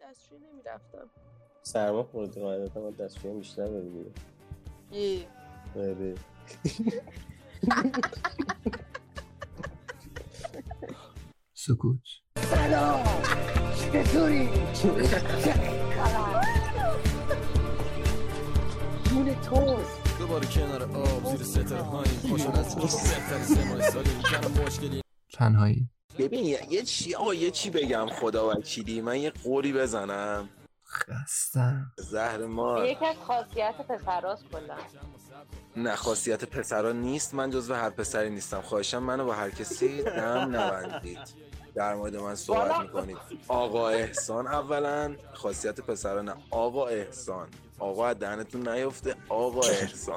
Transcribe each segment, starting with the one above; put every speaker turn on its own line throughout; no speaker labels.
دستشویی نمیرفتم.
سرما خوردی قاعدتا باید دستشویی بیشتر ببینی. آره.
سکوت.
سلام چطوری؟ جون توست
دوباره کنار آب زیر ستاره هایی خوشحال از بهترین سمای سالی کنم مشکلی
تنهایی.
ببین یه چی بگم خدا وکیلی، من یه قوری بزنم.
خستم.
زهر مار.
یکی از خاصیت پسراست کلا.
نه خاصیت پسرا نیست، من جزو هر پسری نیستم. خواهشم منو با هر کسی دم نبندید. در مورد من صحبت میکنید. آقا احسان اولا خاصیت پسرا نه، آقا احسان. آقا از دهنتون نیفته، آقا احسان.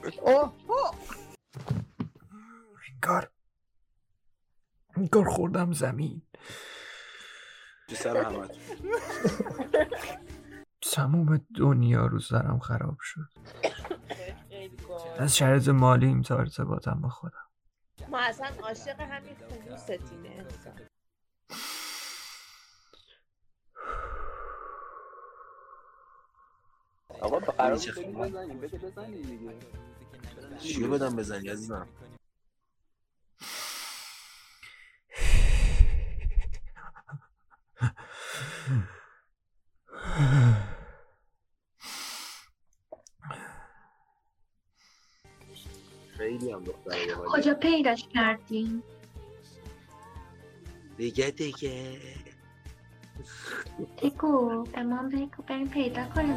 انگار خوردم زمین.
تو سر همت.
تموم دنیا رو سرم خراب شد. از شرایط مالیم تا ارتباطم با خودم.
ما اصلا عاشق همین خلوصتینه.
آقا قرار بود بزنی دیگه.
چیو بدم بزنی عزیزم؟ خیلی هم دختره باحالی.
کجا پیداش کردین؟
دیگه
بگو به من بگو بریم پیدا کنیم.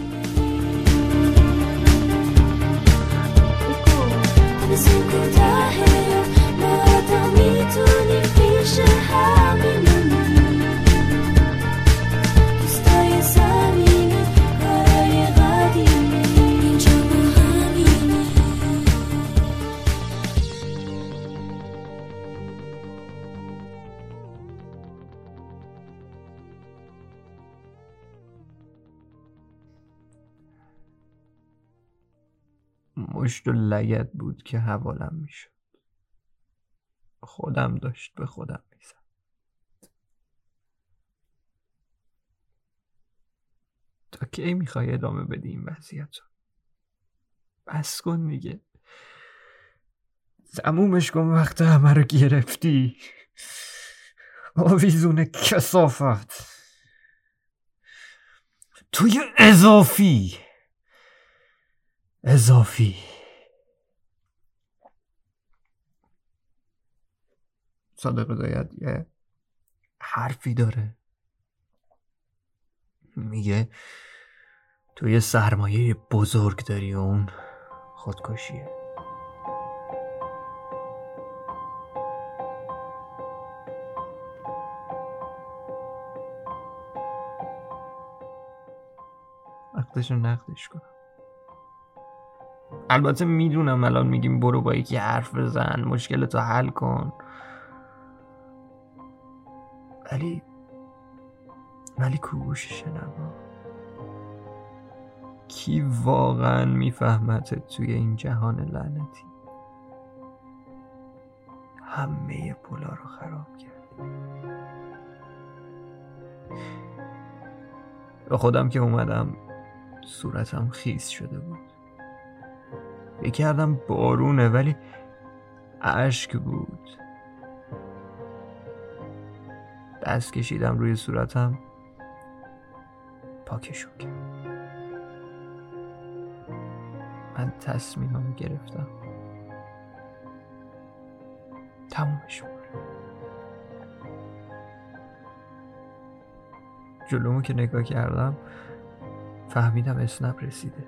مشت و لگد بود که حوالم میشد. خودم داشت به خودم میزد. تا کی میخوای ادامه بدی این وضعیت رو؟ بس کن دیگه. تمومش کن وقت همه رو گرفتی. آویزون کثافت. توی اضافی صادق رضایت یه حرفی داره، میگه تو یه سرمایه بزرگ داری و اون خودکشیه. وقتش رو نقدش کنم. البته میدونم الان میگیم برو با یکی حرف بزن، مشکلتو حل کن، ولی گوش شنوا. کی واقعا میفهمت توی این جهان لعنتی؟ همه پولا رو خراب کردی. به خودم که اومدم صورتم خیس شده بود. فکر کردم بارونه ولی اشک بود. دست کشیدم روی صورتم، پاکشون کرد. من تصمیمم گرفتم تمومشون. جلومو که نگاه کردم فهمیدم اسنپ رسیده.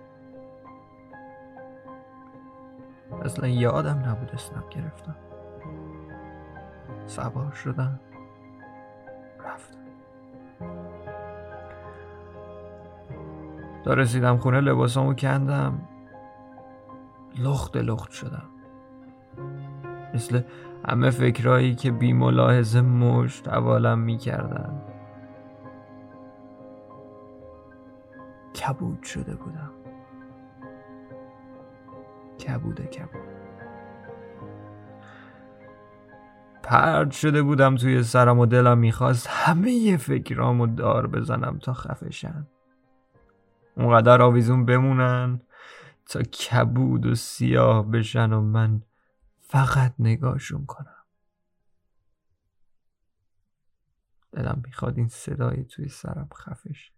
اصلا یادم نبود اسنپ گرفتم. سوار شدم رفتم. تا رسیدم خونه لباسامو کندم، لخت شدم. مثل همه فکرایی که بی ملاحظه مشت حوالم می کردن. کبود شده بودم. کبود. پرد شده بودم توی سرم و دلم میخواست همه فکرامو دار بزنم تا خفشن، اونقدر آویزون بمونن تا کبود و سیاه بشن و من فقط نگاهشون کنم. دلم میخواد این صدای توی سرم خفش.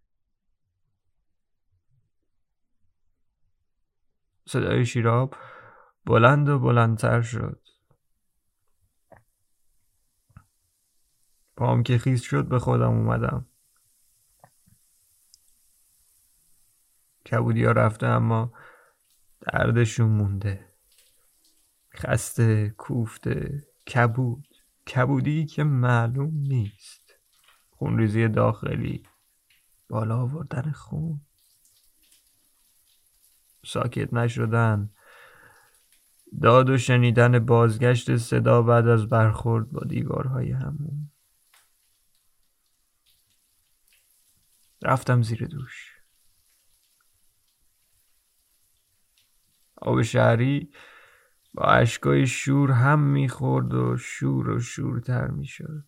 صدای شیراب بلند و بلندتر شد. پام که خیس شد به خودم اومدم. کبودی ها رفته اما دردشون مونده. خسته، کوفته، کبودی که معلوم نیست. خونریزی داخلی، بالا آوردن خون، ساکت نشدن، داد و شنیدن بازگشت صدا بعد از برخورد با دیوارهای همون. رفتم زیر دوش. آب شهری با اشکای شور هم میخورد و شورتر میشد.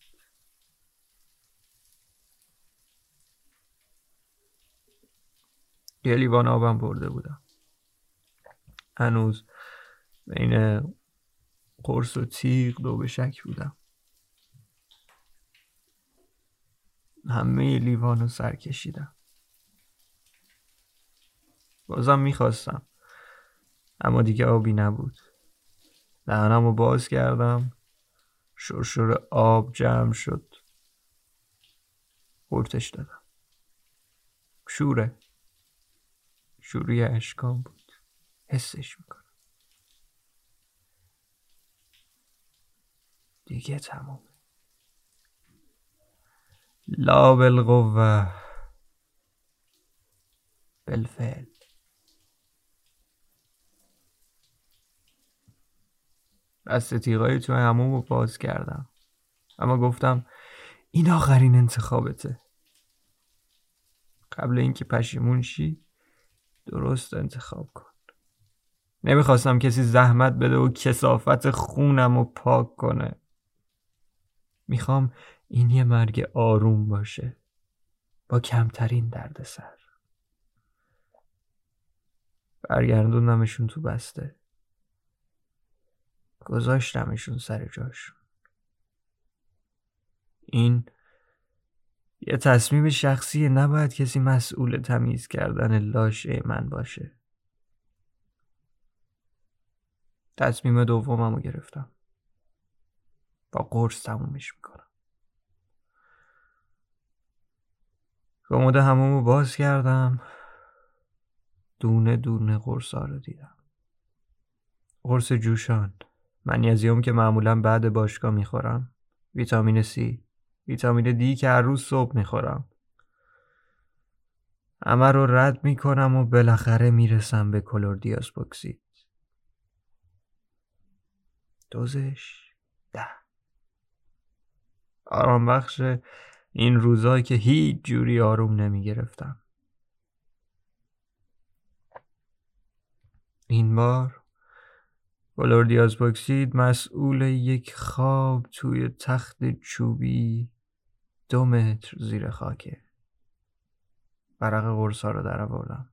یه لیوان آبم برده بودم. هنوز بین قرص و تیغ دو به شک بودم. همه لیوانو سر کشیدم. بازم میخواستم، اما دیگه آبی نبود. دهنمو باز کردم. شرشر آب جمع شد. قورتش دادم. شوری اشکام بود. حسش میکنم. دیگه تموم. لا بالقوه بالفعل. دست تیغای تو همومو باز کردم، اما گفتم این آخرین انتخابته. قبل اینکه پشیمون شی درست انتخاب کن. نمیخواستم کسی زحمت بده و کثافت خونمو پاک کنه. میخوام این یه مرگ آروم باشه، با کمترین دردسر. برگردوندمشون تو بسته. گذاشتمشون سر جاشون. این یه تصمیم شخصیه، نباید کسی مسئول تمیز کردن لاشه من باشه. تصمیم دوممو گرفتم. با قرص تمومش میکنم. کمد همومو باز کردم. دونه دونه قرصا رو دیدم. قرص جوشان، منیزیم که معمولا بعد باشگاه میخورم، ویتامین C، ویتامین D که هر روز صبح میخورم. همه رو رد میکنم و بالاخره میرسم به کلوردیاسپوکسید. دوزش 10. آرام بخش این روزایی که هیچ جوری آروم نمیگرفتم. این بار کلوردیاسپوکسید مسئول یک خواب توی تخت چوبی 2 متر زیر خاکه. ورق قرصا رو در آوردم.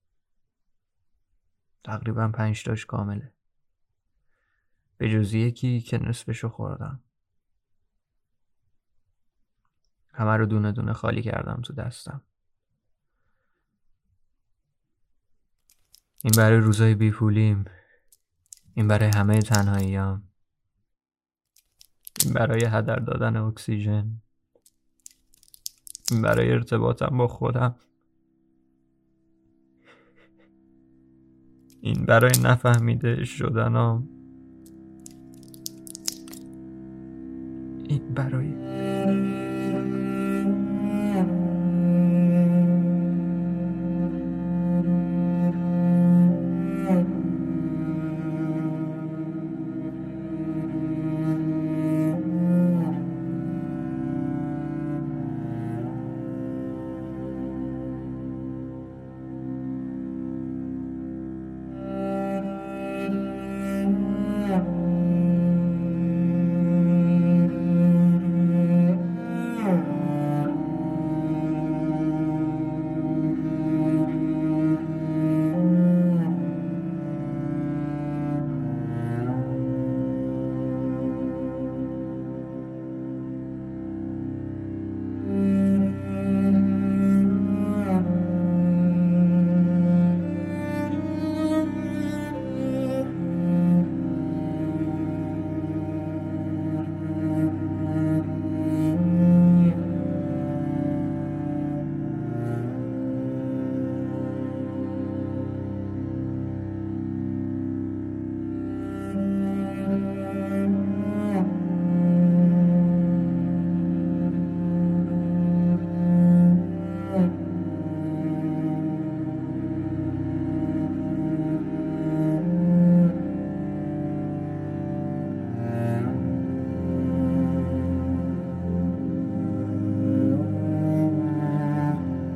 تقریبا 5 تاش کامله، به جز یکی که نصفشو خوردم. همه رو دونه دونه خالی کردم تو دستم. این برای روزای بیپولیم، این برای همه تنهاییام، این برای هدر دادن اکسیژن، این برای ارتباطم با خودم، این برای نفهمیده شدنام، این برای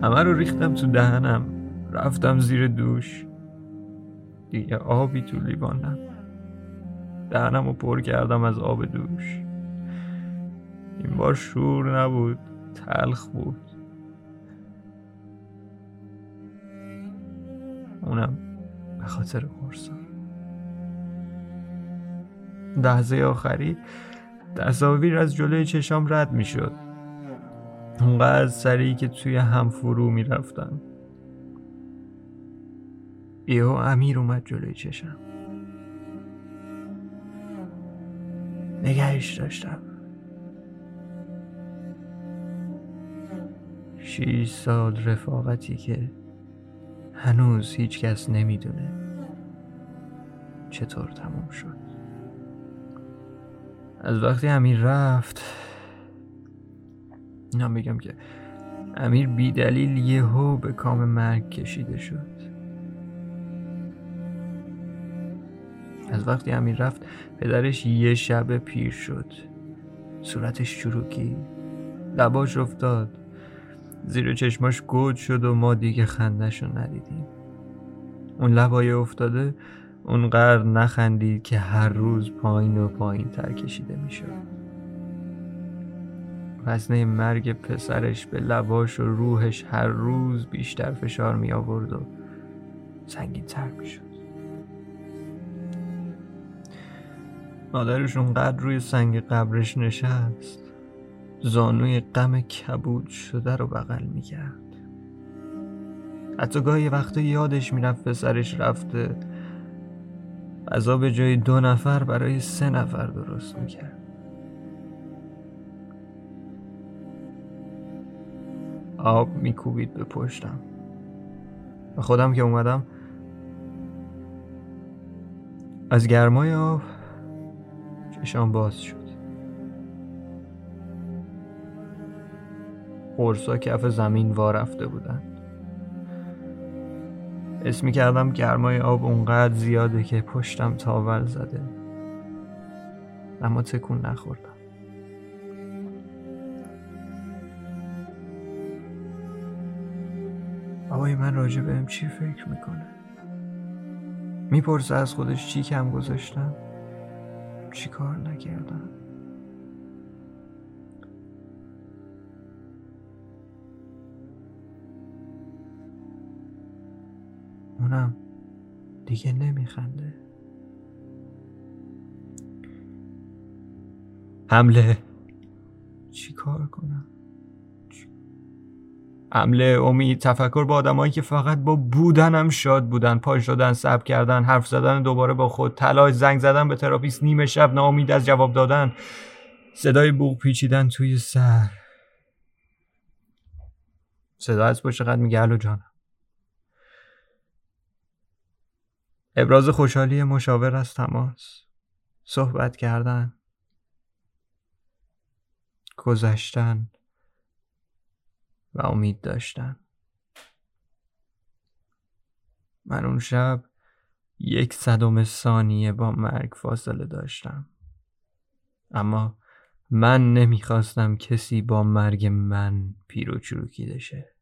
همه رو ریختم تو دهنم، رفتم زیر دوش، دیگه آبی تو لیوان نبود. دهنم رو پر کردم از آب دوش. این بار شور نبود، تلخ بود. اونم به خاطر قرصا. لحظه آخری تصاویر از جلوی چشام رد می شد، اونقدر سریع که توی هم فرو می رفتن. یهو امیر اومد جلوی چشم. نگهش داشتم. 6 سال رفاقتی که هنوز هیچ کس نمیدونه چطور تموم شد. از وقتی امیر رفت، اینا بگم که امیر بی دلیل یهو به کام مرگ کشیده شد. از وقتی امیر رفت پدرش یه شب پیر شد، صورتش چروکی، لباش افتاد، زیر چشماش گود شد و ما دیگه خنده‌شو ندیدیم. اون لبای افتاده اونقدر نخندید که هر روز پایین و پایین تر کشیده می شد. وزنه مرگ پسرش به لباش و روحش هر روز بیشتر فشار می آورد و سنگین تر می شد. مادرش اونقدر روی سنگ قبرش نشست، زانوی غم کبود شده رو بغل می کرد. حتی گاهی وقتا یادش می رفت پسرش رفته، غذا به جای 2 نفر برای 3 نفر درست می کرد. آب می کوبید به پشتم و خودم که اومدم از گرمای آب چشام باز شد. قرصا کف زمین وا رفته بودن. حس می کردم گرمای آب اونقدر زیاده که پشتم تاول زده، اما تکون نخوردم. بابای من راجع بهم چی فکر میکنه؟ میپرسه از خودش چی کم گذاشتم؟ چی کار نکردم؟ اونم دیگه نمیخنده. حمله. چی کار کنم؟ حمله، امید، تفکر با آدمایی که فقط با بودنم شاد بودن، پا شدن، صبر کردن، حرف زدن دوباره با خود، تلاش، زنگ زدن به تراپیست نیمه شب، ناامید از جواب دادن، صدای بوق پیچیدن توی سر، صدا از پشت خط میگه الو جانم، ابراز خوشحالی مشاور از تماس، صحبت کردن، گذشتن و امید داشتن. من اون شب 1/100 ثانیه با مرگ فاصله داشتم، اما من نمیخواستم کسی با مرگ من پیر و چروکیده شه.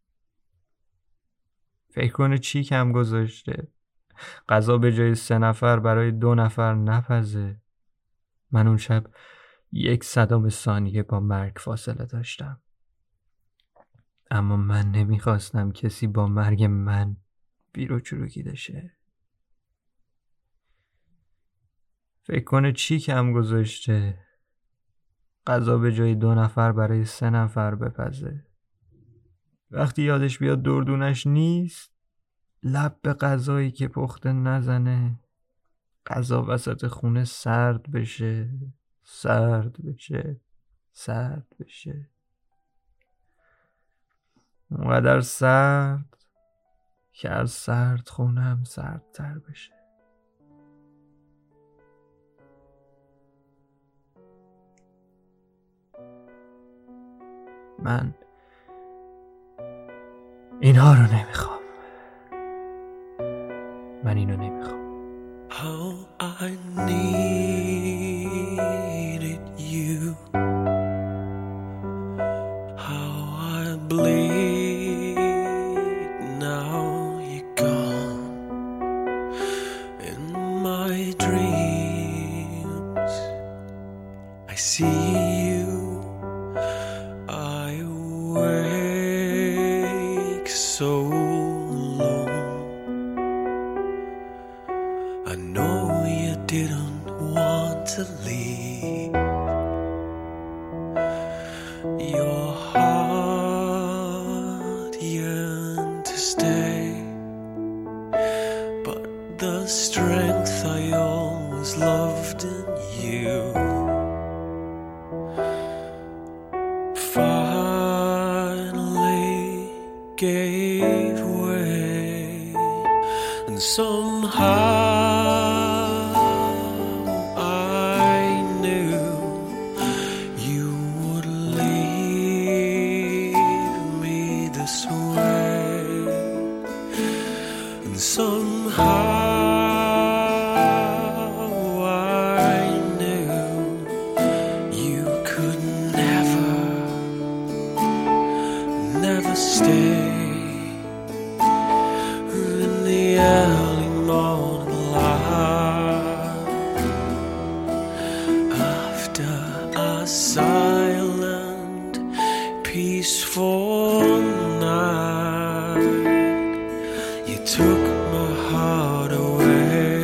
فکر کنه چی کم گذاشته؟ غذا به جای 3 نفر برای 2 نفر نپزه. من اون شب 1/100 ثانیه با مرگ فاصله داشتم، اما من نمیخواستم کسی با مرگ من پیر و چروکیده شه. فکر کنه چی کم گذاشته؟ غذا به جای 2 نفر برای 3 نفر بپزه. وقتی یادش بیاد دردونش نیست، لب به غذایی که پخته نزنه، غذا وسط خونه سرد بشه، سرد بشه، سرد بشه، اونقدر سرد که از سرد خونم سردتر بشه. من اینها رو نمیخوام. من اینو نمیخوام.
How I needed you, how I bleed
so alone. I know you didn't want to leave. Your heart yearned to stay, but the strength I always loved in you finally gave way, and somehow I knew you would lead me this way, and somehow I knew you could never stay. In the early morning light, after a silent, peaceful night, you took my heart away.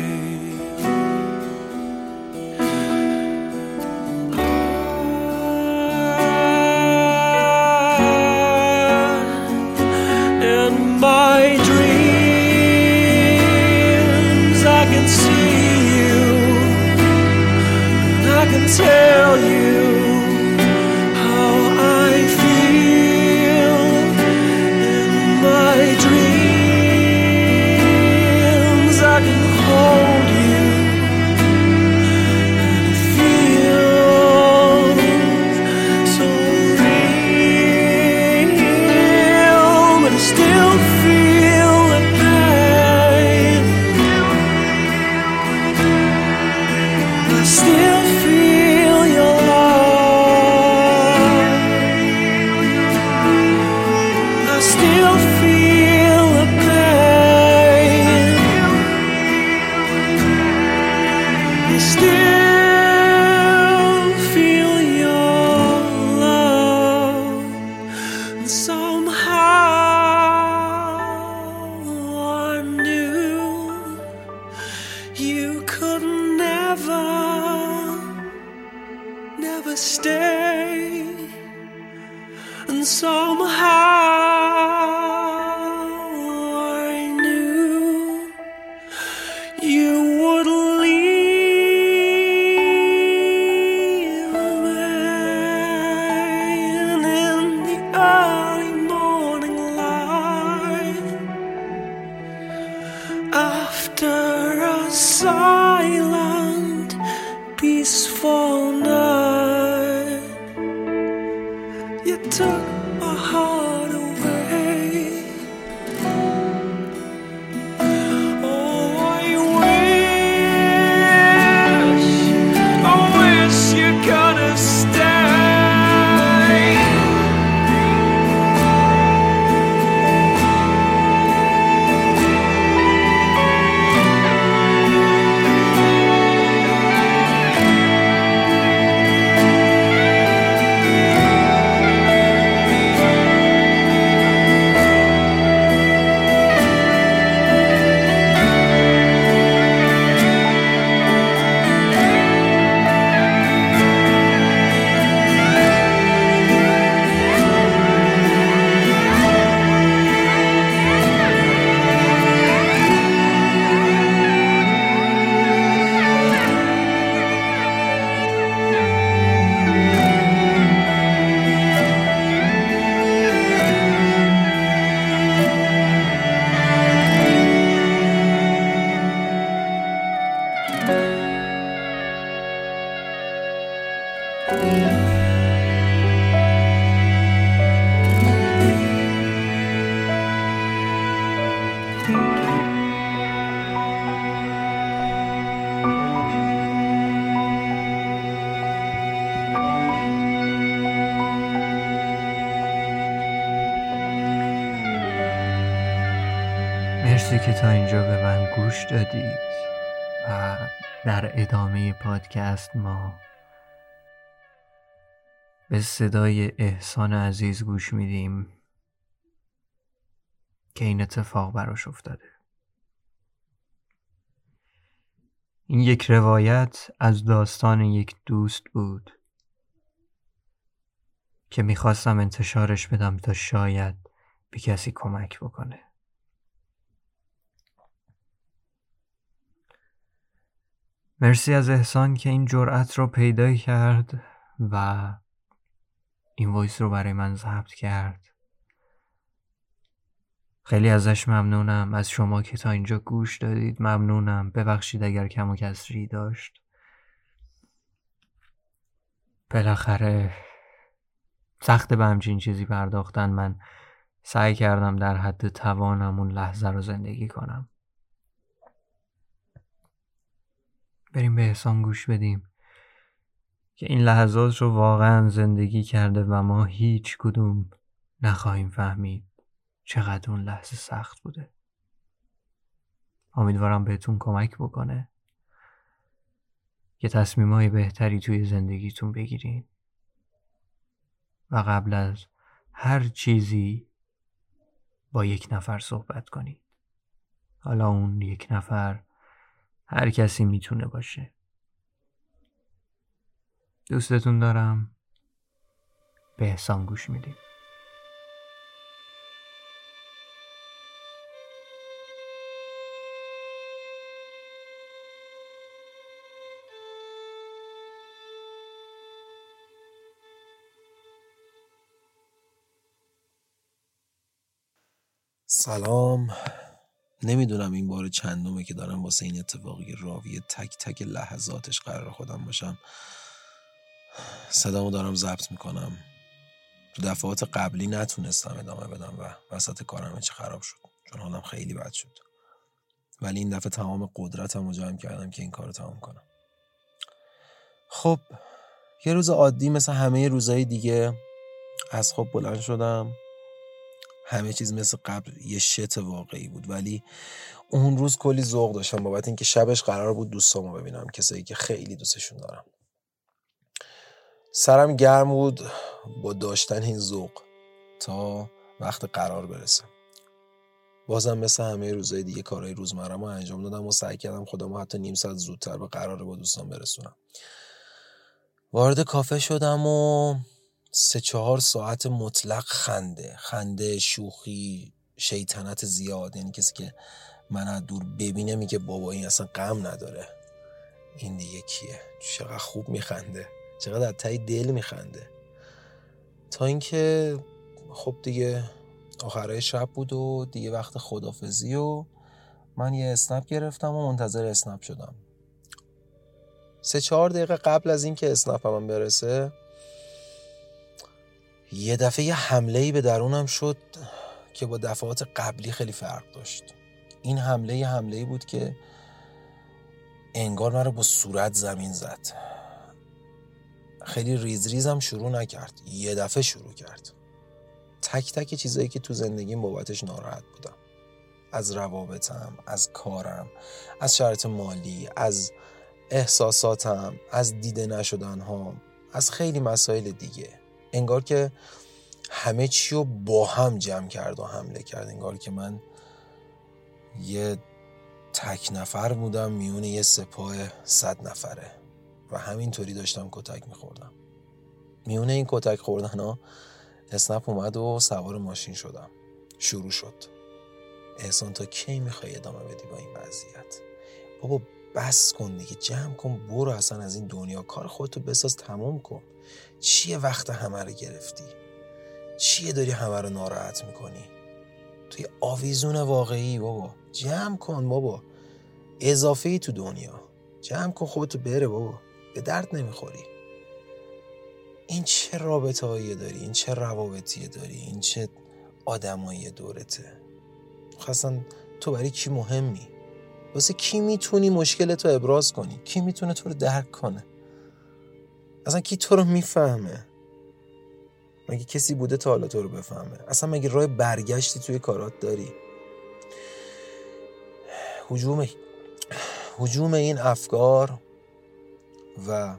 In my dreams I can see you, and I can tell you how I feel. In my dreams I can hold you, and it feels so real, but I still feel the pain. I still feel your love. I still feel the pain. I still feel your love. And somehow I knew you could never stay. And somehow I knew you would leave me. And in the early morning light, after a silent, peaceful night, you took my heart away. Oh, I wish you could have stayed.
مرسی که تا اینجا به من گوش دادید و در ادامه پادکست ما به صدای احسان عزیز گوش میدیم که این اتفاق براش افتاده. این یک روایت از داستان یک دوست بود که میخواستم انتشارش بدم تا شاید به کسی کمک بکنه. مرسی از احسان که این جرأت رو پیدا کرد و این وایس رو برای من ضبط کرد. خیلی ازش ممنونم. از شما که تا اینجا گوش دادید ممنونم. ببخشید اگر کم و کسری داشت. بالاخره سخت به همچین چیزی پرداختن. من سعی کردم در حد توانم اون لحظه رو زندگی کنم. بریم به احسان گوش بدیم که این لحظات رو واقعا زندگی کرده و ما هیچ کدوم نخواهیم فهمید چقدر اون لحظه سخت بوده. امیدوارم بهتون کمک بکنه که تصمیمای بهتری توی زندگیتون بگیرین و قبل از هر چیزی با یک نفر صحبت کنید. حالا اون یک نفر هر کسی میتونه باشه. دوستتون دارم. به احسان گوش میدیم.
سلام. نمیدونم این بار چندمه که دارم واسه این اتفاقی راوی تک تک لحظاتش قرار خودم باشم. صدامو دارم ضبط میکنم. تو دفعات قبلی نتونستم ادامه بدم و وسط کارم چه خراب شد چون حالم خیلی بد شد، ولی این دفعه تمام قدرتم رو جمع کردم که این کارو تمام کنم. خب یه روز عادی مثل همه روزهای دیگه از خواب بلند شدم. همه چیز مثل قبل یه شت واقعی بود، ولی اون روز کلی ذوق داشتم بابت اینکه شبش قرار بود دوستامو ببینم، کسایی که خیلی دوستشون دارم. سرم گرم بود با داشتن این ذوق تا وقت قرار برسه. بازم مثل همه روزهای دیگه کارهای روزمره‌مو انجام دادم و سعی کردم خودمو حتی نیم ساعت زودتر به قرار با دوستام برسونم. وارد کافه شدم و 3-4 ساعت مطلق خنده، شوخی، شیطنت زیاد. یعنی کسی که من از دور ببینه میگه بابا این اصلا غم نداره، این دیگه کیه، چقدر خوب میخنده، چقدر از ته دل میخنده. تا اینکه خب دیگه آخرای شب بود و دیگه وقت خدافزی و من یه اسنپ گرفتم و منتظر اسنپ شدم. 3-4 دقیقه قبل از اینکه اسنپم برسه یه دفعه یه حمله‌ای به درونم شد که با دفعات قبلی خیلی فرق داشت. این حمله‌ای بود که انگار من رو با صورت زمین زد. خیلی ریزم شروع نکرد، یه دفعه شروع کرد. تک تک چیزایی که تو زندگیم بابتش ناراحت بودم، از روابطم، از کارم، از شرایط مالی، از احساساتم، از دیده نشدن‌هام، از خیلی مسائل دیگه. انگار که همه چی رو با هم جمع کرد و حمله کرد. انگار که من یه تک نفر بودم میون یه سپاه 100 نفره و همینطوری داشتم کتک میخوردم. میونه این کتک خوردن ها اسنپ اومد و سوار ماشین شدم. شروع شد. احسان تا کی میخوای ادامه بدی با این وضعیت؟ بابا بس کن دیگه، جمع کن، برو اصلا از این دنیا، کار خودتو بساز، تمام کن. چیه وقت همه رو گرفتی؟ چیه داری همه رو ناراحت میکنی؟ توی آویزون واقعی بابا، جمع کن بابا، اضافه‌ای تو دنیا، جمع کن خودتو، بره بابا، به درد نمیخوری. این چه رابطه‌ای داری؟ این چه روابطی داری؟ این چه آدمایی دورته؟ اصلا تو برای کی مهمی؟ واسه کی میتونی مشکلتو ابراز کنی؟ کی میتونه تو رو درک کنه؟ اصلا کی تو رو میفهمه؟ مگه کسی بوده تا حالا تو رو بفهمه؟ اصلا مگه راه برگشتی توی کارات داری؟ هجوم این افکار و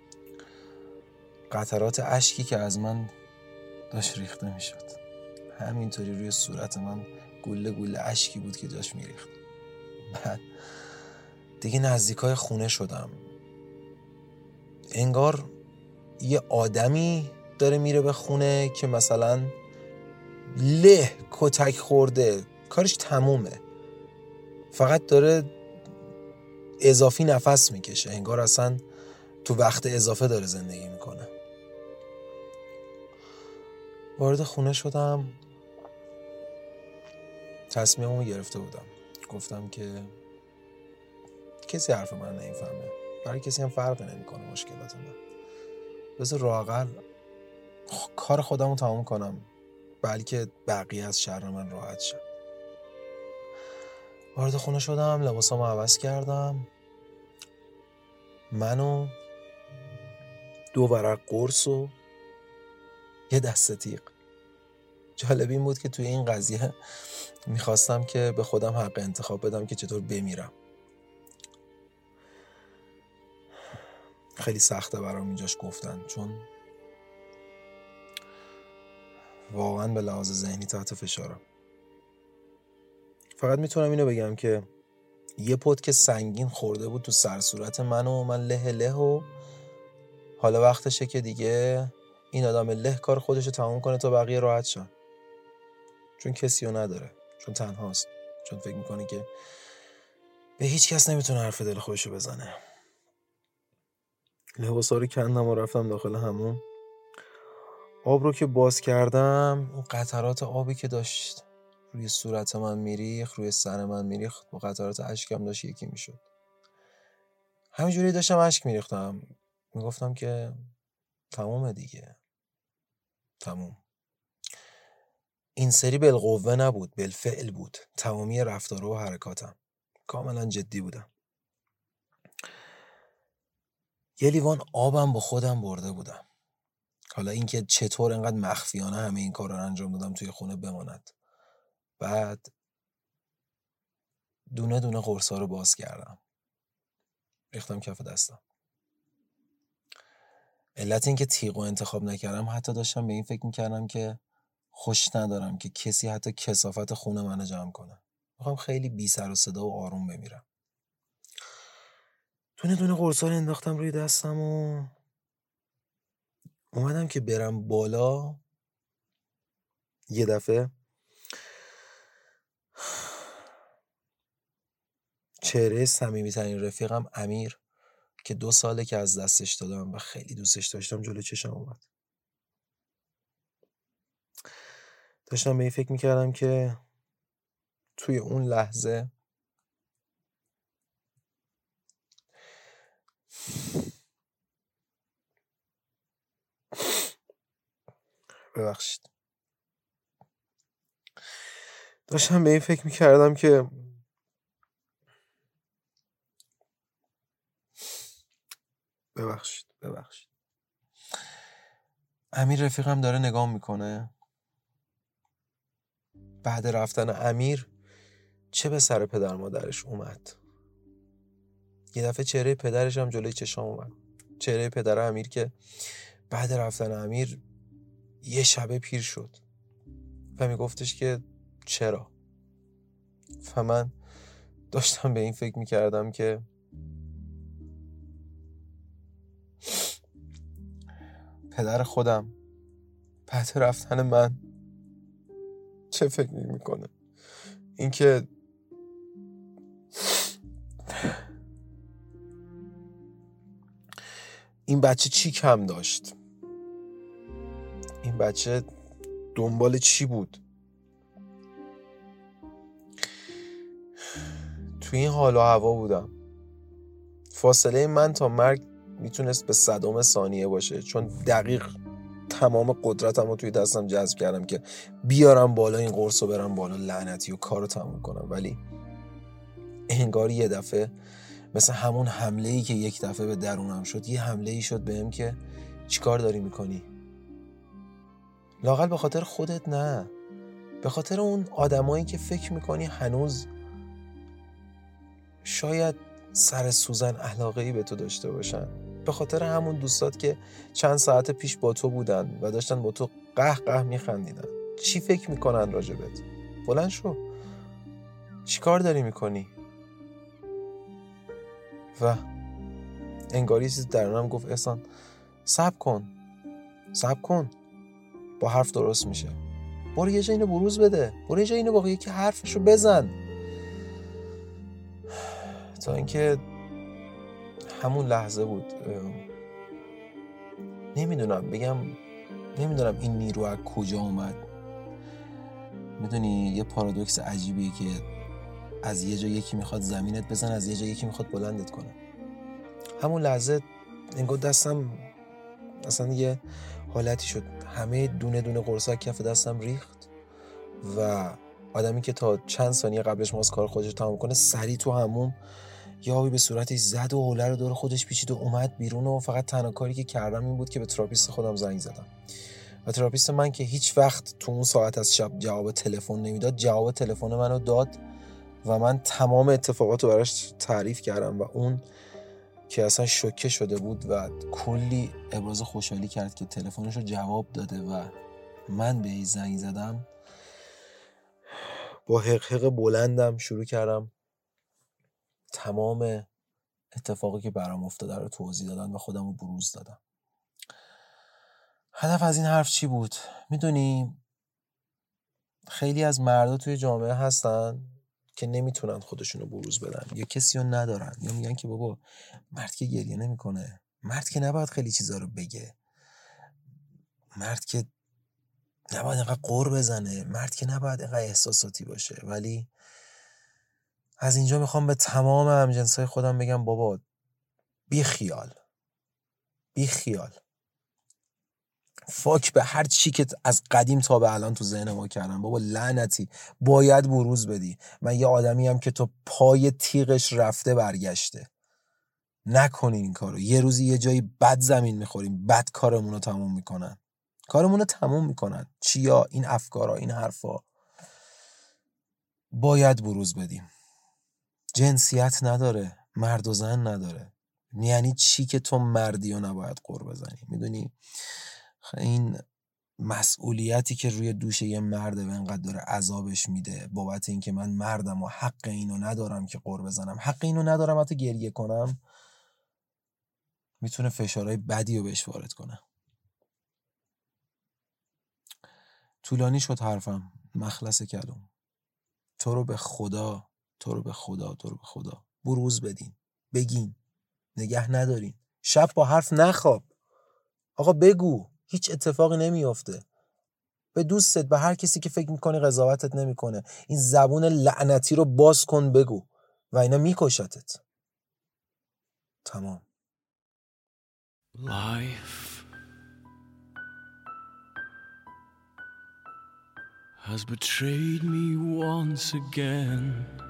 قطرات اشکی که از من داشت ریخته میشد، همینطوری روی صورت من گوله اشکی بود که جاش میریخت. بعد دیگه نزدیکای خونه شدم. انگار یه آدمی داره میره به خونه که مثلا کتک خورده، کارش تمومه، فقط داره اضافی نفس میکشه، انگار اصلا تو وقت اضافه داره زندگی میکنه. وارد خونه شدم، تصمیممو گرفته بودم، گفتم که کسی حرف من نمیفهمه، برای کسی هم فرقی نمیکنه مشکلات من، بذار راقل کار خودمو تمام کنم، بلکه بقیه از شر من راحت شد. وارد خونه شدم، لباسامو عوض کردم، منو 2 ورق قرص و یه دسته تیغ. جالب این بود که توی این قضیه میخواستم که به خودم حق انتخاب بدم که چطور بمیرم. خیلی سخته برام اینجاش گفتن، چون واقعا به لحاظ ذهنی تحت فشارم. فقط میتونم اینو بگم که یه پد که سنگین خورده بود تو سر صورت من له و حالا وقتشه که دیگه این آدم له کار خودشو تموم کنه تا بقیه راحت شن، چون کسی رو نداره، چون تنهاست، چون فکر میکنه که به هیچ کس نمیتونه حرف دل خودشو بزنه. لباسا رو کندم و رفتم داخل حموم. آب رو که باز کردم، اون قطرات آبی که داشت روی صورت من میریخت، روی سر من میریخت، با قطرات اشکم داشت یکی میشد. همینجوری داشتم اشک میریختم، میگفتم که تمومه دیگه، تموم. این سری بالقوه نبود، بالفعل بود. تمامی رفتارها و حرکاتم کاملا جدی بودم. یه لیوان آبم با خودم برده بودم. حالا اینکه چطور انقدر مخفیانه همه این کار رو انجام دادم توی خونه بماند. بعد دونه دونه قرصا رو باز کردم، ریختم کف دستم. علت این که تیغو انتخاب نکردم، حتی داشتم به این فکر میکردم که خوش ندارم که کسی حتی کثافت خونه منو جمع کنه. میخوام خیلی بی سر و صدا و آروم بمیرم. دونه دونه قرصا رو انداختم روی دستم و اومدم که برم بالا. یه دفعه چهره صمیمی‌ترین رفیقم امیر که 2 ساله که از دستش دادم و خیلی دوستش داشتم جلو چشم اومد. داشتم به این فکر میکردم که توی اون لحظه ببخشید، داشتم به این فکر میکردم که ببخشید امیر رفیقم داره نگام میکنه. بعد رفتن امیر چه به سر پدر مادرش اومد. یه دفعه چهره پدرش هم جلوی چشام اومد. چهره پدر امیر که بعد رفتن امیر یه شبه پیر شد و میگفتش که چرا. و من داشتم به این فکر میکردم که پدر خودم بعد رفتن من چه فکر میکنه. اینکه این بچه چی کم داشت، این بچه دنبال چی بود. توی این حال و هوا بودم. فاصله من تا مرگ میتونست به 100 ثانیه باشه، چون دقیق تمام قدرتم رو توی دستم جذب کردم که بیارم بالا این قرص رو برم بالا لعنتی و کار رو تموم کنم. ولی انگار یه دفعه مثل همون حمله‌ای که یک دفعه به درونم شد، یه حمله‌ای شد بهم که چیکار داری میکنی؟ لااقل به خاطر خودت نه، به خاطر اون آدمایی که فکر میکنی هنوز شاید سر سوزن علاقه‌ای به تو داشته باشن، به خاطر همون دوستات که چند ساعت پیش با تو بودن و داشتن با تو قه قه میخندیدن. چی فکر میکنن راجبت؟ بلند شو، چی کار داری میکنی؟ و انگار یه چیز درونم گفت احسان صبر کن، با حرف درست میشه. برو یه جا اینو بروز بده، برو یه جا اینو با یکی حرفشو بزن. تا اینکه همون لحظه بود، نمیدونم این نیرو از کجا اومد. میدونی یه پارادوکس عجیبیه که از یه جا یکی میخواد زمینت بزن، از یه جا یکی میخواد بلندت کنه. همون لحظه انگار دستم اصلا یه حالتی شد، همه دونه دونه قرصا کف دستم ریخت و آدمی که تا چند ثانیه قبلش ماست کار خودش تمام کنه سریع تو هموم یه آبی به صورتش زد و حوله رو دور خودش پیچید و اومد بیرون و فقط تنها کاری که کردم این بود که به تراپیست خودم زنگ زدم. و تراپیست من که هیچ وقت تو اون ساعت از شب جواب تلفن نمیداد، جواب تلفن منو داد و من تمام اتفاقات رو براش تعریف کردم و اون که اصلا شوکه شده بود و کلی ابراز خوشحالی کرد که تلفنش رو جواب داده و من به این زنگ زدم. با حقحق بلندم شروع کردم تمام اتفاقی که برام افتاده رو توضیح دادن و خودم رو بروز دادم. هدف از این حرف چی بود؟ میدونی خیلی از مردا توی جامعه هستن که نمیتونن خودشونو بروز بدن یا کسی رو ندارن یا میگن که بابا مرد که گریه نمیکنه، مرد که نباید خیلی چیزا رو بگه، مرد که نباید اینقدر غر بزنه، مرد که نباید اینقدر احساساتی باشه. ولی از اینجا میخوام به تمام همجنسای خودم بگم بابا بی خیال فاک به هر چی که از قدیم تا به الان تو ذهن ما کردم. بابا لعنتی باید بروز بدی. من یه آدمی هم که تو پای تیغش رفته برگشته. نکنین این کارو. یه روزی یه جایی بد زمین میخوریم، بد کارمونو تموم میکنن. چیا؟ این افکارا، این حرفا. باید بروز بدیم. جنسیت نداره، مرد و زن نداره. یعنی چی که تو مردی و نباید غر بزنی؟ میدونی این مسئولیتی که روی دوش یه مرده و انقدر داره عذابش میده بابت این که من مردم و حق اینو ندارم که غر بزنم، حق اینو ندارم حتی گریه کنم، میتونه فشارهای بدی رو بهش وارد کنه. طولانی شد حرفم، مخلص کلام. تو رو به خدا بروز بدین، بگین، نگه ندارین. شب با حرف نخواب. آقا بگو، هیچ اتفاقی نمیافته. به دوستت، به هر کسی که فکر میکنی قضاوتت نمیکنه، این زبون لعنتی رو باز کن، بگو و اینا میکشتت. تمام.
Life has betrayed me once again.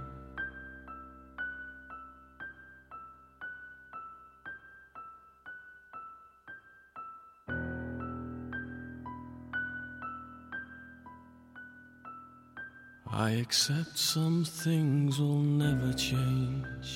I accept some things will never change.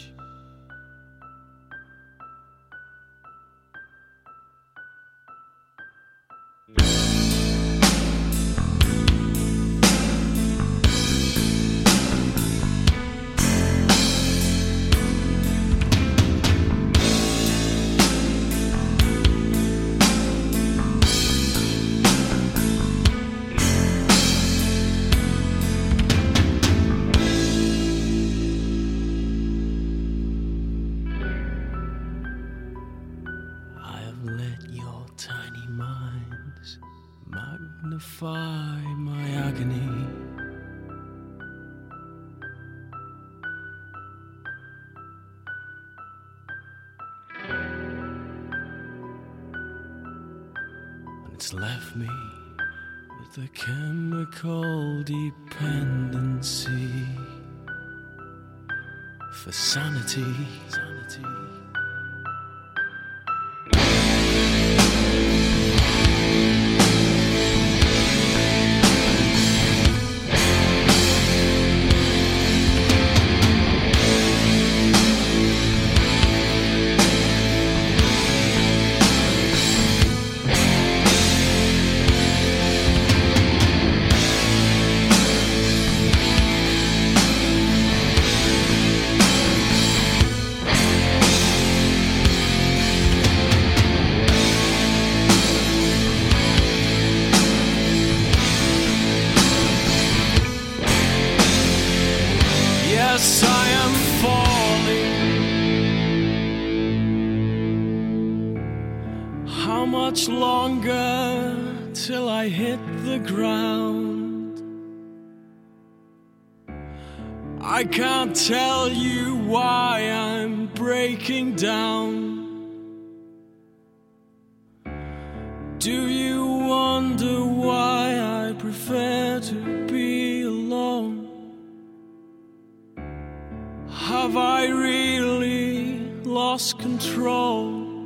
Magnify my agony. And it's left me with a chemical dependency for sanity.
Yes, I am falling. How much longer till I hit the ground? I can't tell you why I'm breaking down. Do you wonder why I prefer to be alone? Have I really lost control?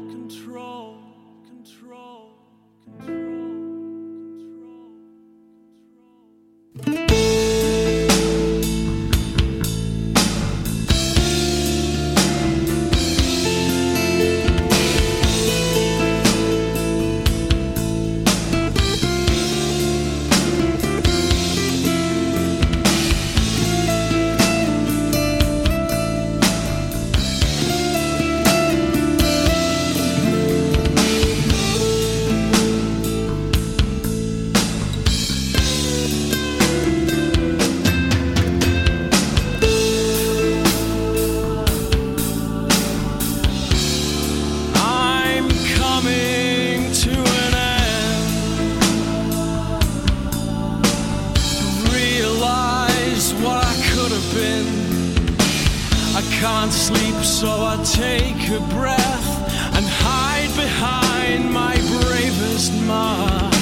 Can't sleep, so I take a breath and hide behind my bravest mask.